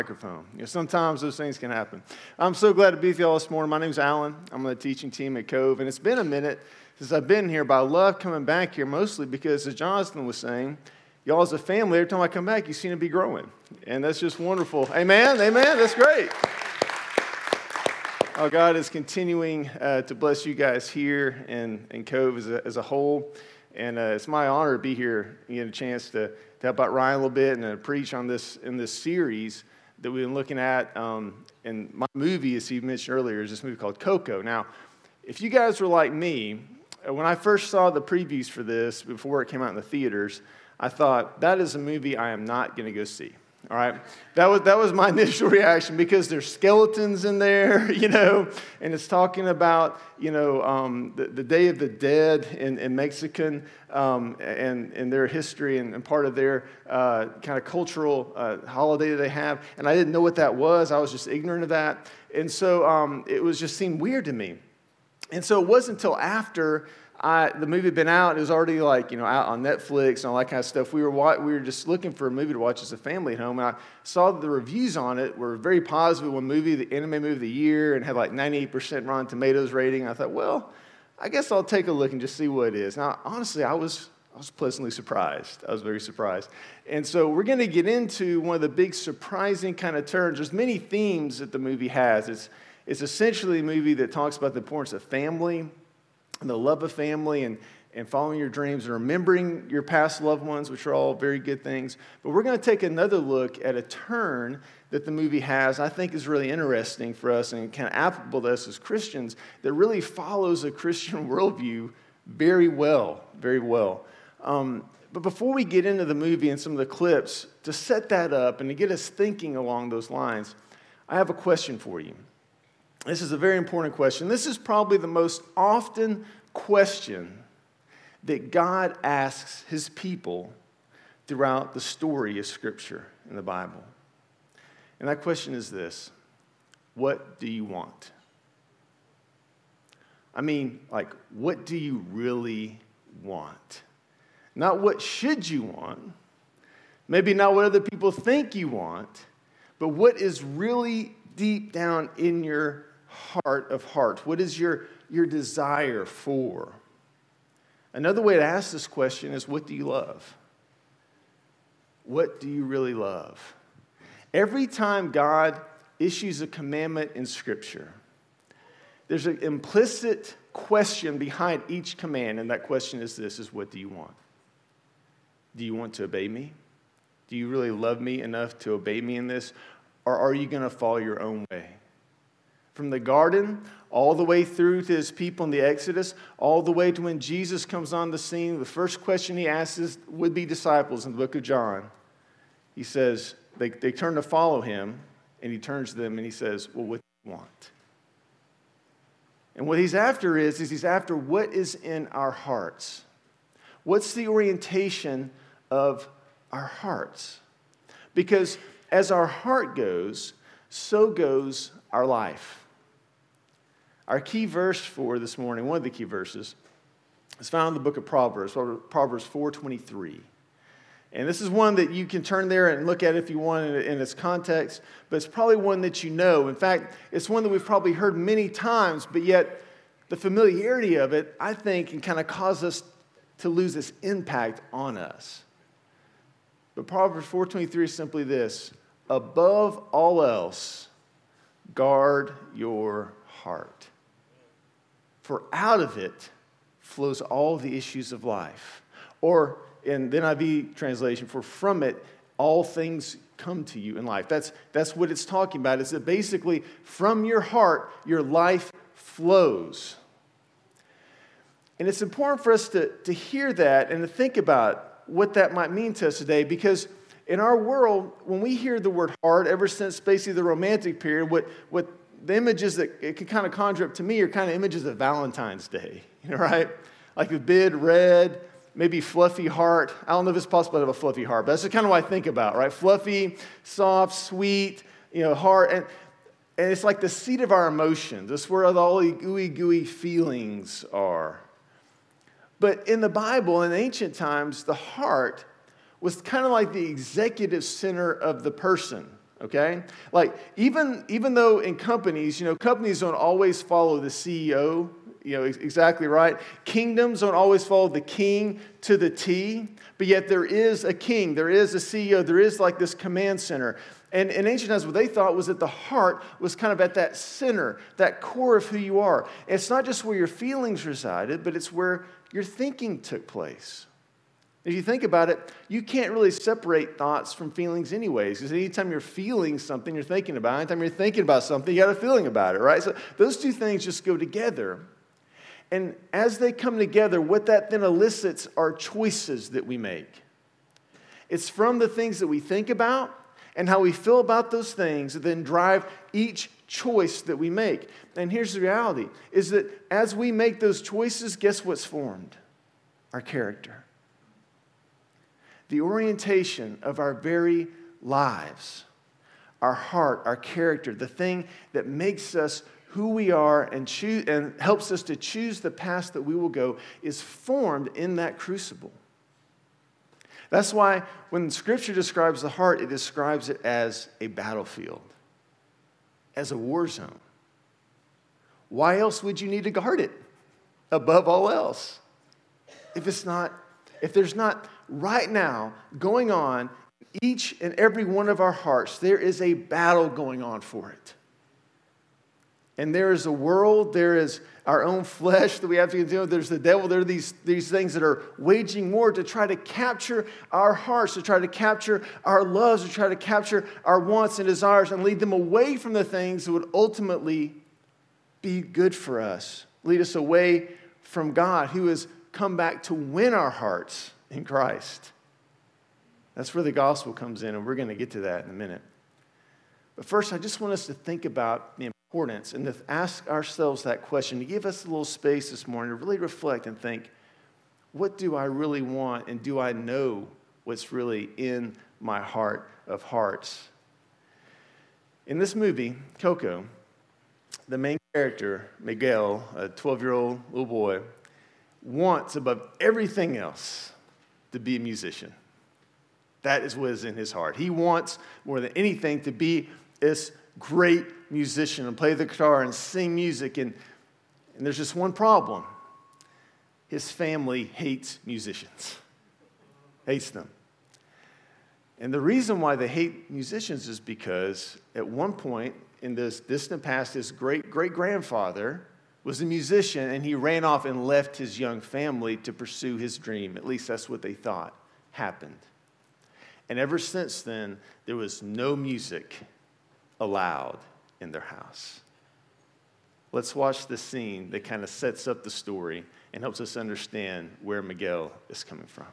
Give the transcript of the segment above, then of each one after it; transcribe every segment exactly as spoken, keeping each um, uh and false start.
microphone. You know, sometimes those things can happen. I'm so glad to be with you all this morning. My name's Alan. I'm on the teaching team at Cove, and it's been a minute since I've been here, but I love coming back here mostly because, as Jonathan was saying, y'all as a family, every time I come back, you seem to be growing, and that's just wonderful. Amen? Amen? That's great. Oh, God is continuing uh, to bless you guys here in, in Cove as a, as a whole, and uh, it's my honor to be here and get a chance to, to help out Ryan a little bit and uh, preach on this in this series that we've been looking at. Um, and my movie, as he mentioned earlier, is this movie called Coco. Now, if you guys were like me, when I first saw the previews for this before it came out in the theaters, I thought, that is a movie I am not going to go see. All right, that was that was my initial reaction because there's skeletons in there, you know, and it's talking about, you know, um, the, the Day of the Dead in, in Mexican um, and, and their history and, and part of their uh, kind of cultural uh, holiday that they have. And I didn't know what that was. I was just ignorant of that. And so um, it was just seemed weird to me. And so it wasn't until after I, the movie had been out, it was already like, you know, out on Netflix and all that kind of stuff. We were we were just looking for a movie to watch as a family at home, and I saw that the reviews on it were very positive. One movie, the anime movie of the year, and had like ninety-eight percent Rotten Tomatoes rating. I thought, well, I guess I'll take a look and just see what it is. Now, honestly, I was I was pleasantly surprised. I was very surprised. And so we're going to get into one of the big surprising kind of turns. There's many themes that the movie has. It's it's essentially a movie that talks about the importance of family, and the love of family, and, and following your dreams, and remembering your past loved ones, which are all very good things. But we're going to take another look at a turn that the movie has, I think is really interesting for us and kind of applicable to us as Christians, that really follows a Christian worldview very well, very well. Um, but before we get into the movie and some of the clips, to set that up and to get us thinking along those lines, I have a question for you. This is a very important question. This is probably the most often question that God asks his people throughout the story of Scripture in the Bible. And that question is this: what do you want? I mean, like, what do you really want? Not what should you want, maybe not what other people think you want, but what is really deep down in your heart of hearts. What is your, your desire for? Another way to ask this question is, what do you love? What do you really love? Every time God issues a commandment in Scripture, there's an implicit question behind each command, and that question is this, is what do you want? Do you want to obey me? Do you really love me enough to obey me in this? Or are you going to follow your own way? From the garden, all the way through to his people in the Exodus, all the way to when Jesus comes on the scene, the first question he asks his would-be disciples in the book of John, he says, they, they turn to follow him, and he turns to them and he says, well, what do you want? And what he's after is, is he's after what is in our hearts. What's the orientation of our hearts? Because as our heart goes, so goes our life. Our key verse for this morning, one of the key verses, is found in the book of Proverbs, Proverbs four twenty-three. And this is one that you can turn there and look at if you want in, in its context, but it's probably one that you know. In fact, it's one that we've probably heard many times, but yet the familiarity of it, I think, can kind of cause us to lose its impact on us. But Proverbs four twenty-three is simply this: above all else, guard your heart, for out of it flows all the issues of life. Or in the N I V translation, for from it all things come to you in life. That's, that's what it's talking about, is that basically from your heart, your life flows. And it's important for us to, to hear that and to think about what that might mean to us today, because in our world, when we hear the word heart, ever since basically the Romantic period, what, what the images that it can kind of conjure up to me are kind of images of Valentine's Day, you know, right? Like the big red, maybe fluffy heart. I don't know if it's possible to have a fluffy heart, but that's kind of what I think about, right? Fluffy, soft, sweet, you know, heart. And, and it's like the seat of our emotions. That's where all the gooey, gooey feelings are. But in the Bible, in ancient times, the heart was kind of like the executive center of the person, okay? Like, even, even though in companies, you know, companies don't always follow the C E O, you know, exactly right. Kingdoms don't always follow the king to the T, but yet there is a king, there is a C E O, there is like this command center. And in ancient times, what they thought was that the heart was kind of at that center, that core of who you are. And it's not just where your feelings resided, but it's where your thinking took place. If you think about it, you can't really separate thoughts from feelings anyways, because anytime you're feeling something, you're thinking about it. Anytime you're thinking about something, you got a feeling about it, right? So those two things just go together. And as they come together, what that then elicits are choices that we make. It's from the things that we think about and how we feel about those things that then drive each choice that we make. And here's the reality, is that as we make those choices, guess what's formed? Our character. The orientation of our very lives, our heart, our character, the thing that makes us who we are and choose and helps us to choose the path that we will go is formed in that crucible. That's why when Scripture describes the heart, it describes it as a battlefield, as a war zone. Why else would you need to guard it above all else? If it's not, if there's not right now going on each and every one of our hearts, there is a battle going on for it. And there is a world, there is our own flesh that we have to contend with. There's the devil. There are these, these things that are waging war to try to capture our hearts, to try to capture our loves, to try to capture our wants and desires and lead them away from the things that would ultimately be good for us, lead us away from God, who has come back to win our hearts in Christ. That's where the gospel comes in, and we're going to get to that in a minute. But first, I just want us to think about the importance and to ask ourselves that question, to give us a little space this morning to really reflect and think, what do I really want, and do I know what's really in my heart of hearts? In this movie, Coco, the main character, Miguel, a twelve-year-old little boy, wants above everything else to be a musician. That is what is in his heart. He wants more than anything to be this great musician and play the guitar and sing music. And, and there's just one problem. His family hates musicians. Hates them. And the reason why they hate musicians is because at one point in this distant past, his great-great-grandfather was a musician, and he ran off and left his young family to pursue his dream. At least that's what they thought happened. And ever since then, there was no music allowed in their house. Let's watch the scene that kind of sets up the story and helps us understand where Miguel is coming from.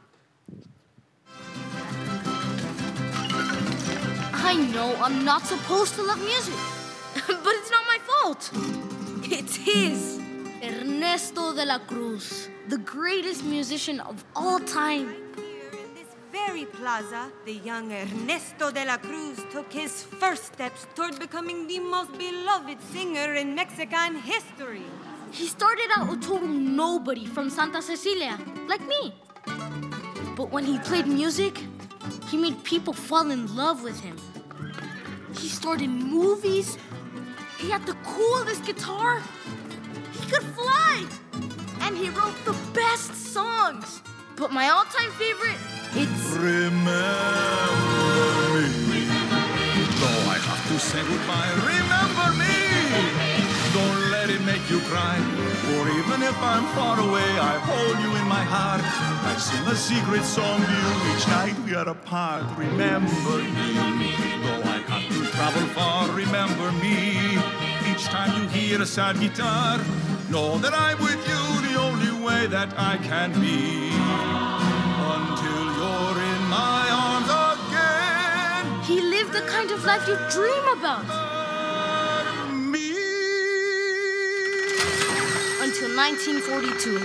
I know I'm not supposed to love music, but it's not my fault. It's his. Ernesto de la Cruz, the greatest musician of all time. Very plaza, the young Ernesto de la Cruz took his first steps toward becoming the most beloved singer in Mexican history. He started out a total nobody from Santa Cecilia, like me. But when he played music, he made people fall in love with him. He starred in movies. He had the coolest guitar. He could fly. And he wrote the best songs. But my all-time favorite, it's... Remember me. Though I have to say goodbye, remember me. Don't let it make you cry. For even if I'm far away, I hold you in my heart. I sing a secret song to you each night we are apart. Remember me. Though I have to travel far, remember me. Each time you hear a sad guitar, know that I'm with you the only way that I can be. Until you're in my arms again. He lived the kind of life you dream about. Me. Until nineteen forty-two,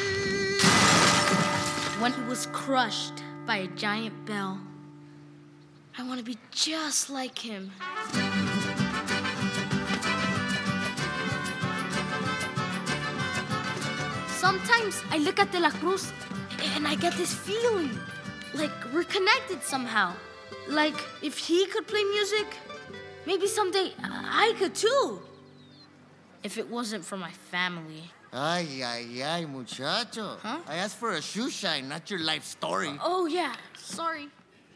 when he was crushed by a giant bell. I want to be just like him. Sometimes I look at De La Cruz and I get this feeling like we're connected somehow. Like if he could play music, Maybe someday I could too. If it wasn't for my family. Ay, ay, ay, muchacho. Huh? I asked for a shoe shine, not your life story. Oh, yeah. Sorry.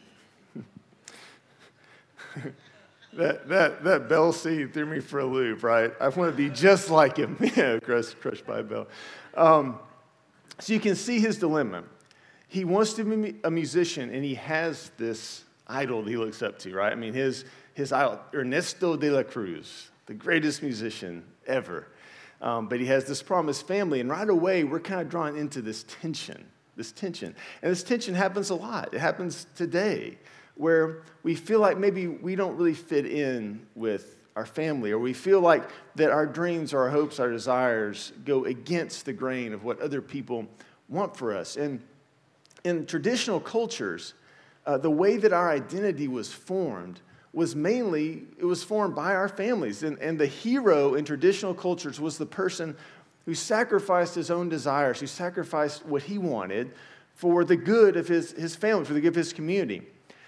That, that, that bell scene threw me for a loop, right? I want to be just like him. Yeah, crushed, crushed by a bell. Um, so you can see his dilemma. He wants to be a musician, and he has this idol that he looks up to, right? I mean, his, his idol, Ernesto de la Cruz, the greatest musician ever. Um, but he has this problem, his family, and right away, we're kind of drawn into this tension, this tension. And this tension happens a lot. It happens today, where we feel like maybe we don't really fit in with our family, or we feel like that our dreams, our hopes, our desires go against the grain of what other people want for us. And in traditional cultures, uh, the way that our identity was formed was mainly, it was formed by our families. And, and the hero in traditional cultures was the person who sacrificed his own desires, who sacrificed what he wanted for the good of his, his family, for the good of his community.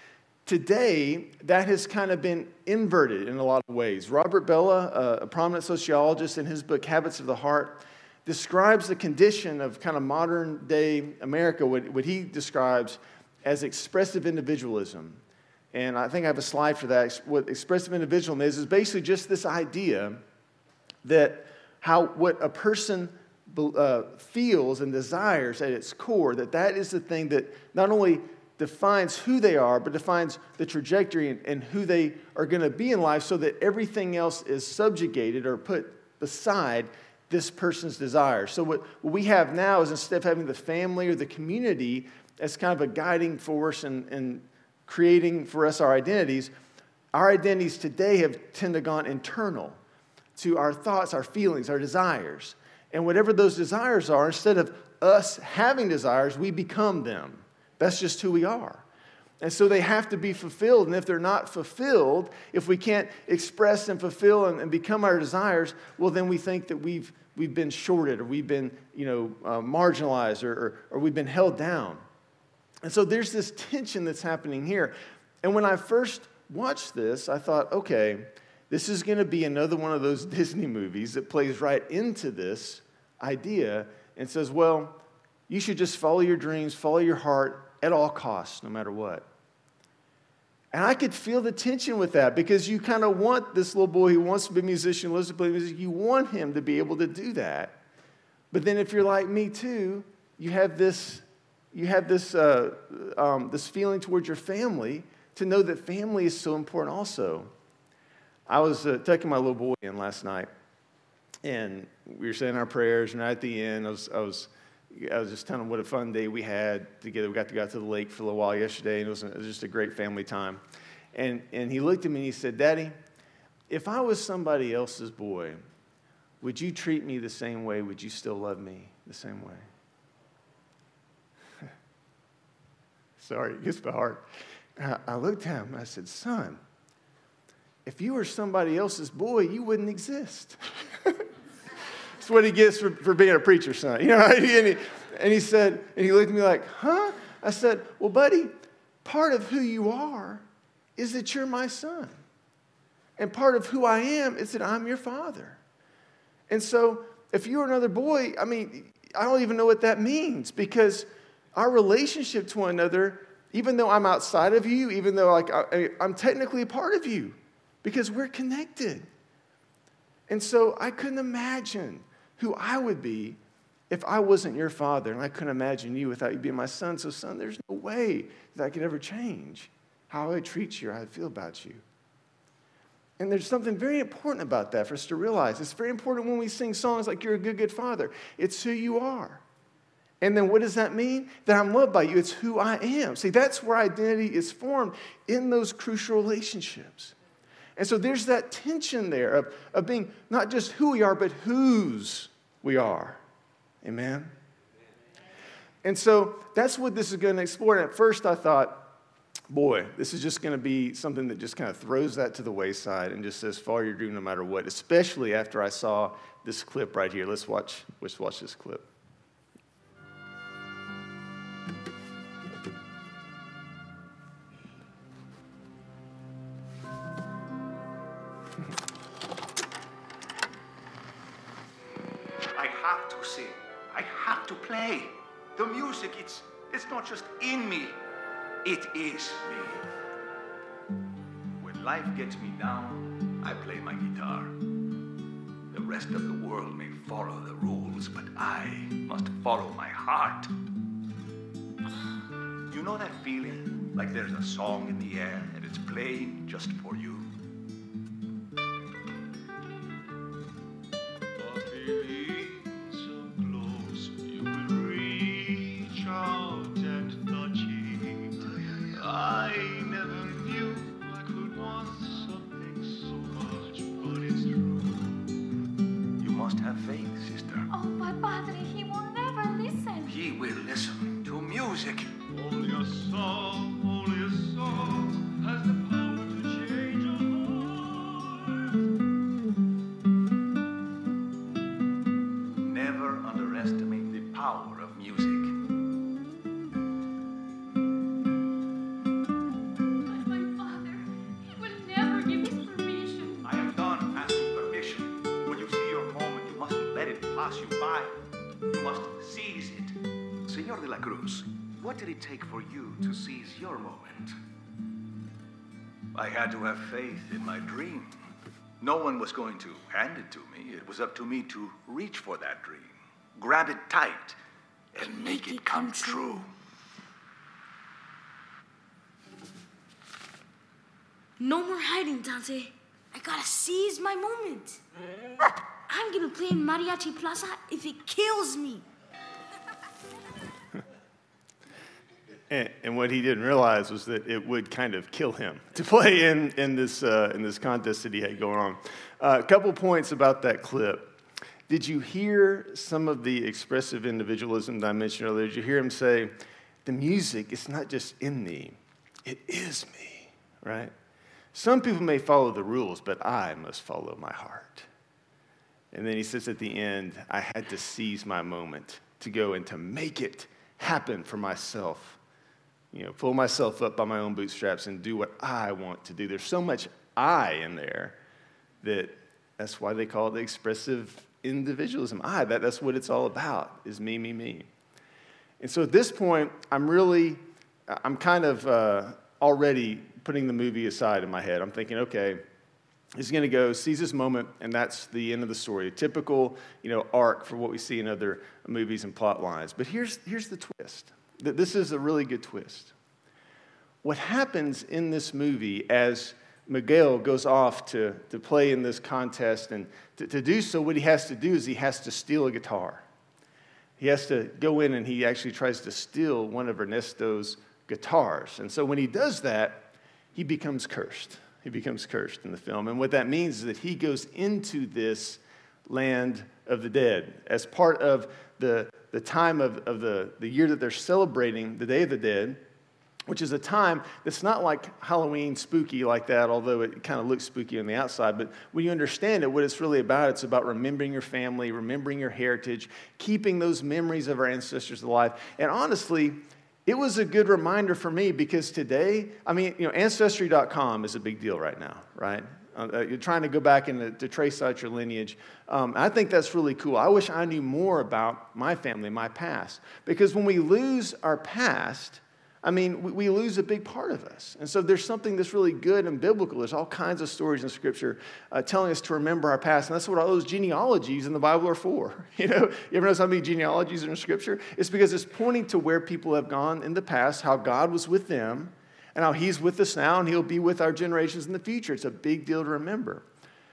Today, that has kind of been inverted in a lot of ways. Robert Bellah, a prominent sociologist, in his book Habits of the Heart, describes the condition of kind of modern day America, what, what he describes as expressive individualism. And I think I have a slide for that. What expressive individualism is, is basically just this idea that how what a person uh, feels and desires at its core, that that is the thing that not only defines who they are, but defines the trajectory and, and who they are going to be in life, so that everything else is subjugated or put beside this person's desires. So what, what we have now is, instead of having the family or the community as kind of a guiding force and, and creating for us our identities, our identities today have tend to gone internal to our thoughts, our feelings, our desires. And whatever those desires are, instead of us having desires, we become them. That's just who we are. And so they have to be fulfilled. And if they're not fulfilled, if we can't express and fulfill and, and become our desires, well, then we think that we've we've been shorted, or we've been, you know, uh, marginalized, or, or or we've been held down. And so there's this tension that's happening here. And when I first watched this, I thought, okay, this is going to be another one of those Disney movies that plays right into this idea and says, well, you should just follow your dreams, follow your heart at all costs, no matter what. And I could feel the tension with that, because you kind of want this little boy who wants to be a musician, loves to play music, you want him to be able to do that. But then if you're like me too, you have this, you have this, uh, um, this feeling towards your family, to know that family is so important also. I was uh, taking my little boy in last night, and we were saying our prayers, and at the end, I was, I was I was just telling him what a fun day we had together. We got to go out to the lake for a little while yesterday, and it was, it was just a great family time. And, and he looked at me and he said, Daddy, if I was somebody else's boy, would you treat me the same way? Would you still love me the same way? Sorry, it gets my heart. I, I looked at him and I said, son, if you were somebody else's boy, you wouldn't exist. That's what he gets for, for being a preacher's son. You know, and he, and he said, and he looked at me like, huh? I said, well, buddy, part of who you are is that you're my son. And part of who I am is that I'm your father. And so if you're another boy, I mean, I don't even know what that means, because our relationship to one another, even though I'm outside of you, even though like I, I'm technically a part of you, because we're connected. And so I couldn't imagine who I would be if I wasn't your father, and I couldn't imagine you without you being my son. So, son, there's no way that I could ever change how I treat you or how I feel about you. And there's something very important about that for us to realize. It's very important when we sing songs like You're a Good, Good Father. It's who you are. And then what does that mean? That I'm loved by you. It's who I am. See, that's where identity is formed, in those crucial relationships. And so there's that tension there of, of being not just who we are, but whose we are. Amen? And so that's what this is going to explore. And at first I thought, boy, this is just going to be something that just kind of throws that to the wayside and just says, follow your dream no matter what, especially after I saw this clip right here. Let's watch, let's watch this clip. I have to sing. I have to play. The music, it's, it's not just in me. It is me. When life gets me down, I play my guitar. The rest of the world may follow the rules, but I must follow my heart. You know that feeling? Like there's a song in the air and it's playing just for you? What did it take for you to seize your moment? I had to have faith in my dream. No one was going to hand it to me. It was up to me to reach for that dream, grab it tight, and make it come true. No more hiding, Dante. I gotta seize my moment. I'm gonna play in Mariachi Plaza if it kills me. And, and what he didn't realize was that it would kind of kill him to play in, in, this, uh, in this contest that he had going on. Uh, a couple points about that clip. Did you hear some of the expressive individualism that I mentioned earlier? Did you hear him say, the music is not just in me, it is me, right? Some people may follow the rules, but I must follow my heart. And then he says at the end, I had to seize my moment to go and to make it happen for myself. You know, pull myself up by my own bootstraps and do what I want to do. There's so much I in there that that's why they call it the expressive individualism. I, that, that's what it's all about, is me, me, me. And so at this point, I'm really, I'm kind of uh, already putting the movie aside in my head. I'm thinking, okay, he's going to go, seize this moment, and that's the end of the story. A typical, you know, arc for what we see in other movies and plot lines. But here's, here's the twist. This is a really good twist. What happens in this movie as Miguel goes off to, to play in this contest, and to, to do so, what he has to do is he has to steal a guitar. He has to go in and he actually tries to steal one of Ernesto's guitars. And so when he does that, he becomes cursed. He becomes cursed in the film. And what that means is that he goes into this land of the dead as part of the, the time of, of the, the year that they're celebrating the Day of the Dead, which is a time that's not like Halloween spooky like that, although it kind of looks spooky on the outside. But when you understand it, what it's really about, it's about remembering your family, remembering your heritage, keeping those memories of our ancestors alive. And honestly, it was a good reminder for me because today, I mean, you know, Ancestry dot com is a big deal right now, right? Uh, you're trying to go back and to, to trace out your lineage. Um, I think that's really cool. I wish I knew more about my family, my past. Because when we lose our past, I mean, we, we lose a big part of us. And so there's something that's really good and biblical. There's all kinds of stories in Scripture uh, telling us to remember our past. And that's what all those genealogies in the Bible are for. You know, you ever notice how many genealogies are in Scripture? It's because it's pointing to where people have gone in the past, how God was with them, and how he's with us now, and he'll be with our generations in the future. It's a big deal to remember.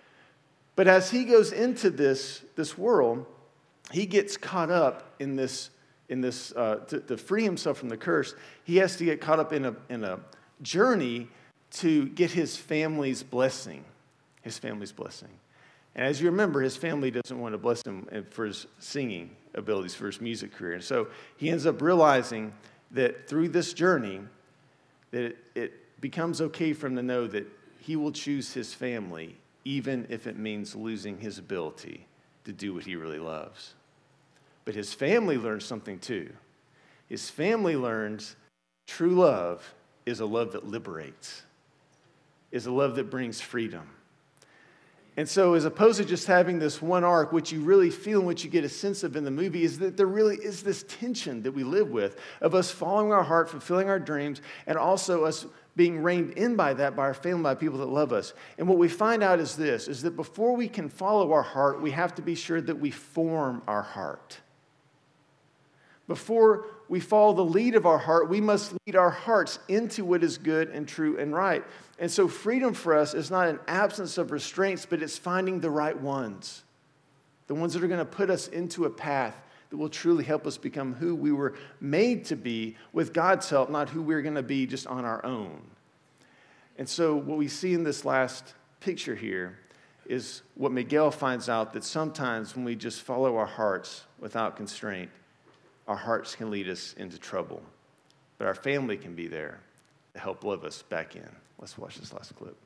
But as he goes into this, this world, he gets caught up in this, in this uh, to, to free himself from the curse. He has to get caught up in a, in a journey to get his family's blessing, his family's blessing. And as you remember, his family doesn't want to bless him for his singing abilities, for his music career. And so he ends up realizing that through this journey, that it, it becomes okay for him to know that he will choose his family, even if it means losing his ability to do what he really loves. But his family learns something too. His family learns true love is a love that liberates, is a love that brings freedom. And so as opposed to just having this one arc, what you really feel and what you get a sense of in the movie is that there really is this tension that we live with of us following our heart, fulfilling our dreams, and also us being reined in by that, by our family, by people that love us. And what we find out is this, is that before we can follow our heart, we have to be sure that we form our heart. Before we follow the lead of our heart, we must lead our hearts into what is good and true and right. And so freedom for us is not an absence of restraints, but it's finding the right ones. The ones that are going to put us into a path that will truly help us become who we were made to be with God's help, not who we're going to be just on our own. And so what we see in this last picture here is what Miguel finds out, that sometimes when we just follow our hearts without constraint, our hearts can lead us into trouble. But our family can be there to help love us back in. Let's watch this last clip.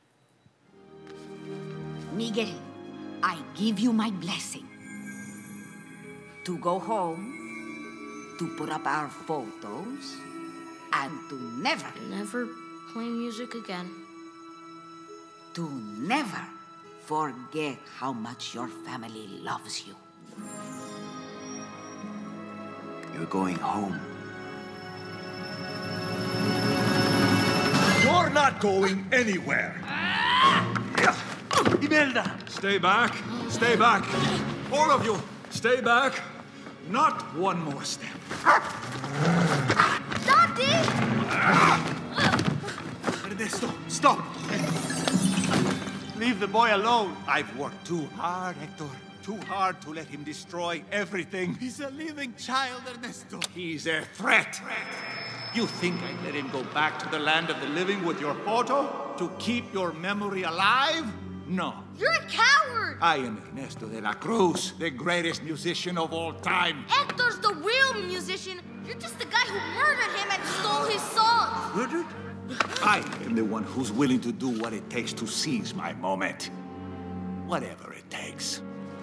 Miguel, I give you my blessing to go home, to put up our photos, and to never, Never play music again. to never forget how much your family loves you. You're going home. You're not going anywhere. Imelda! Stay back. Stay back. All of you, stay back. Not one more step. Daddy! Ernesto, stop! Leave the boy alone. I've worked too hard, Hector. Too hard to let him destroy everything. He's a living child, Ernesto. He's a threat. You think I'd let him go back to the land of the living with your photo? To keep your memory alive? No. You're a coward! I am Ernesto de la Cruz, the greatest musician of all time. Hector's the real musician. You're just the guy who murdered him and stole his songs. Murdered? I am the one who's willing to do what it takes to seize my moment. Whatever it takes.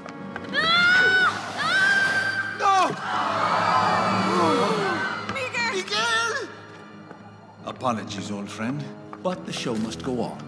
Miguel! Miguel! Apologies, old friend, but the show must go on.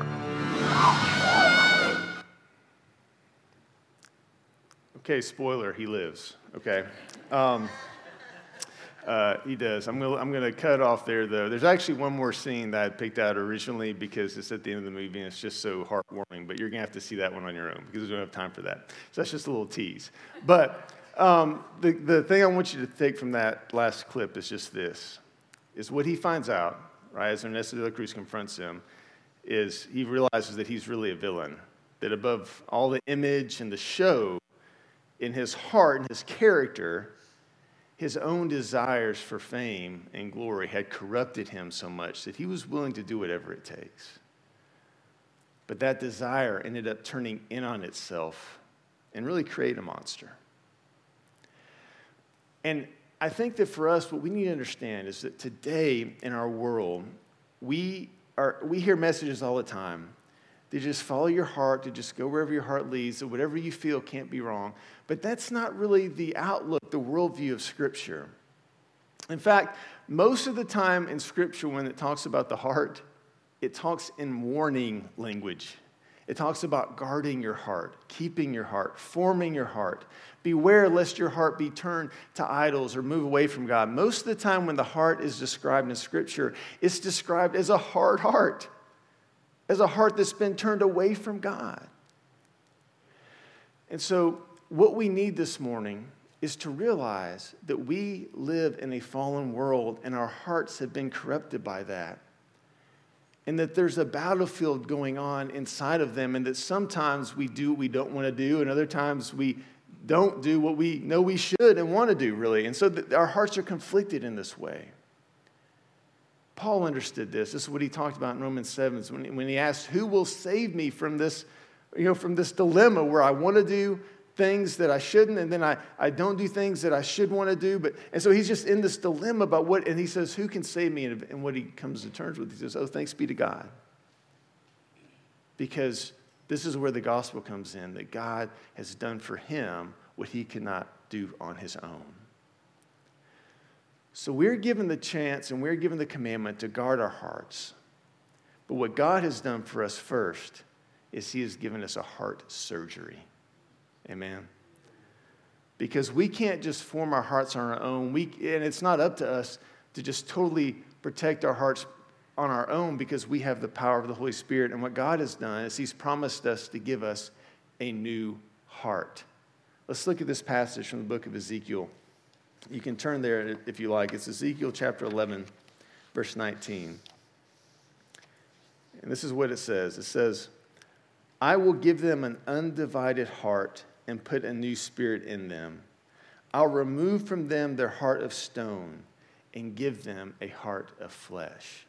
Okay, spoiler, he lives, okay? Um, uh, he does. I'm gonna, I'm gonna cut off there, though. There's actually one more scene that I picked out originally because it's at the end of the movie and it's just so heartwarming, but you're gonna have to see that one on your own because we don't have time for that. So that's just a little tease. But um, the, the thing I want you to take from that last clip is just this, is what he finds out, right, as Ernesto de la Cruz confronts him, is he realizes that he's really a villain, that above all the image and the show, in his heart and his character, his own desires for fame and glory had corrupted him so much that he was willing to do whatever it takes. But that desire ended up turning in on itself and really create a monster. And I think that for us, what we need to understand is that today in our world, we are we hear messages all the time. To just follow your heart, to just go wherever your heart leads, that whatever you feel can't be wrong. But that's not really the outlook, the worldview of Scripture. In fact, most of the time in Scripture when it talks about the heart, it talks in warning language. It talks about guarding your heart, keeping your heart, forming your heart. Beware lest your heart be turned to idols or move away from God. Most of the time when the heart is described in Scripture, it's described as a hard heart. As a heart that's been turned away from God. And so what we need this morning is to realize that we live in a fallen world and our hearts have been corrupted by that. And that there's a battlefield going on inside of them, and that sometimes we do what we don't want to do, and other times we don't do what we know we should and want to do, really. And so our hearts are conflicted in this way. Paul understood this. This is what he talked about in Romans seven when, when he asked, who will save me from this, you know, from this dilemma where I want to do things that I shouldn't, and then I, I don't do things that I should want to do. But and so he's just in this dilemma about what, and he says, who can save me? And, and what he comes to terms with, he says, oh, thanks be to God. Because this is where the gospel comes in, that God has done for him what he cannot do on his own. So we're given the chance and we're given the commandment to guard our hearts. But what God has done for us first is he has given us a heart surgery. Amen. Because we can't just form our hearts on our own. We, and it's not up to us to just totally protect our hearts on our own, because we have the power of the Holy Spirit. And what God has done is he's promised us to give us a new heart. Let's look at this passage from the book of Ezekiel. You can turn there if you like. It's Ezekiel chapter eleven, verse nineteen. And this is what it says. It says, I will give them an undivided heart and put a new spirit in them. I'll remove from them their heart of stone and give them a heart of flesh.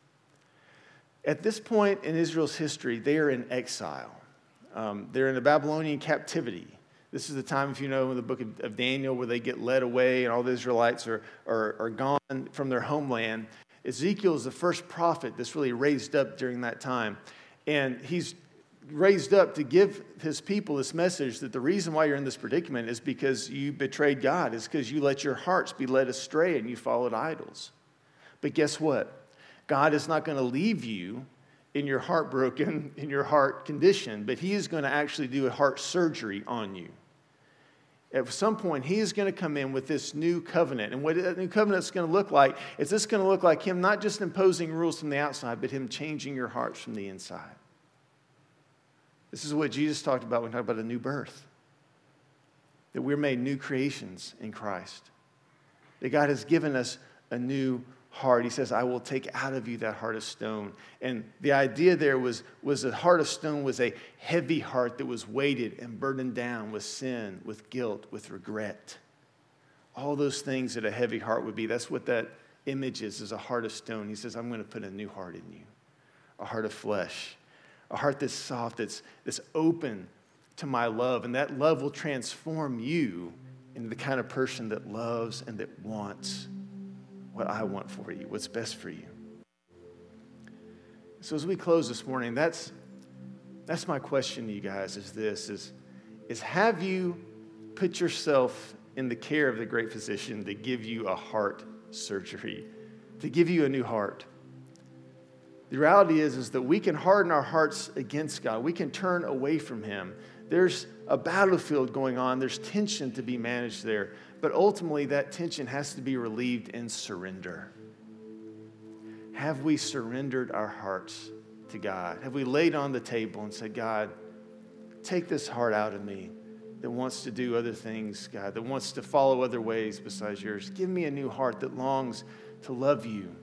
At this point in Israel's history, they are in exile. Um, they're in a Babylonian captivity. This is the time, if you know, in the book of, of Daniel, where they get led away and all the Israelites are, are, are gone from their homeland. Ezekiel is the first prophet that's really raised up during that time. And he's raised up to give his people this message that the reason why you're in this predicament is because you betrayed God. It's because you let your hearts be led astray and you followed idols. But guess what? God is not going to leave you in your heart broken, in your heart condition, but he is going to actually do a heart surgery on you. At some point, he is going to come in with this new covenant. And what that new covenant is going to look like is this going to look like him not just imposing rules from the outside, but him changing your hearts from the inside. This is what Jesus talked about when he talked about a new birth. That we're made new creations in Christ. That God has given us a new heart. He says, I will take out of you that heart of stone. And the idea there was, was a heart of stone was a heavy heart that was weighted and burdened down with sin, with guilt, with regret. All those things that a heavy heart would be. That's what that image is, is a heart of stone. He says, I'm going to put a new heart in you. A heart of flesh. A heart that's soft, that's, that's open to my love. And that love will transform you into the kind of person that loves and that wants what I want for you, what's best for you. So as we close this morning, that's, that's my question to you guys is this, is, is have you put yourself in the care of the great physician to give you a heart surgery, to give you a new heart? The reality is, is that we can harden our hearts against God. We can turn away from him. There's a battlefield going on. There's tension to be managed there. But ultimately, that tension has to be relieved in surrender. Have we surrendered our hearts to God? Have we laid on the table and said, God, take this heart out of me that wants to do other things, God, that wants to follow other ways besides yours. Give me a new heart that longs to love you.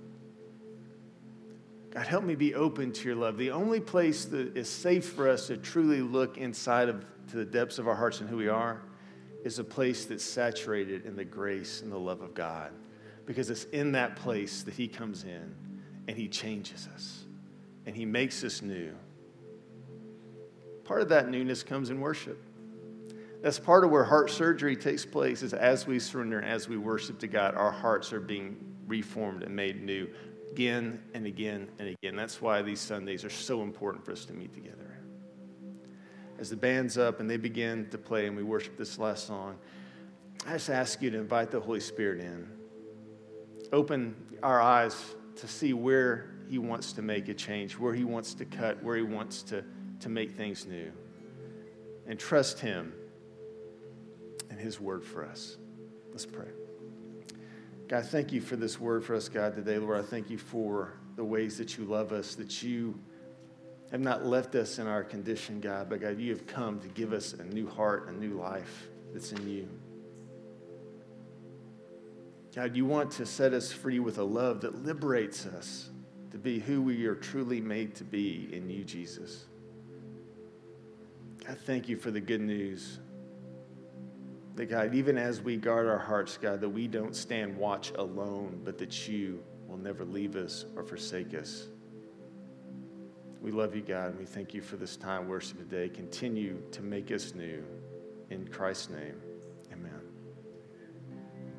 God, help me be open to your love. The only place that is safe for us to truly look inside of to the depths of our hearts and who we are is a place that's saturated in the grace and the love of God. Because it's in that place that he comes in and he changes us and he makes us new. Part of that newness comes in worship. That's part of where heart surgery takes place, is as we surrender and as we worship to God, our hearts are being reformed and made new. Again and again and again. That's why these Sundays are so important for us to meet together. As the band's up and they begin to play and we worship this last song, I just ask you to invite the Holy Spirit in. Open our eyes to see where he wants to make a change, where he wants to cut, where he wants to, to make things new. And trust him and his word for us. Let's pray. God, thank you for this word for us, God, today. Lord, I thank you for the ways that you love us, that you have not left us in our condition, God, but God, you have come to give us a new heart, a new life that's in you. God, you want to set us free with a love that liberates us to be who we are truly made to be in you, Jesus. God, thank you for the good news. That, God, even as we guard our hearts, God, that we don't stand watch alone, but that you will never leave us or forsake us. We love you, God, and we thank you for this time worship today. Continue to make us new. In Christ's name.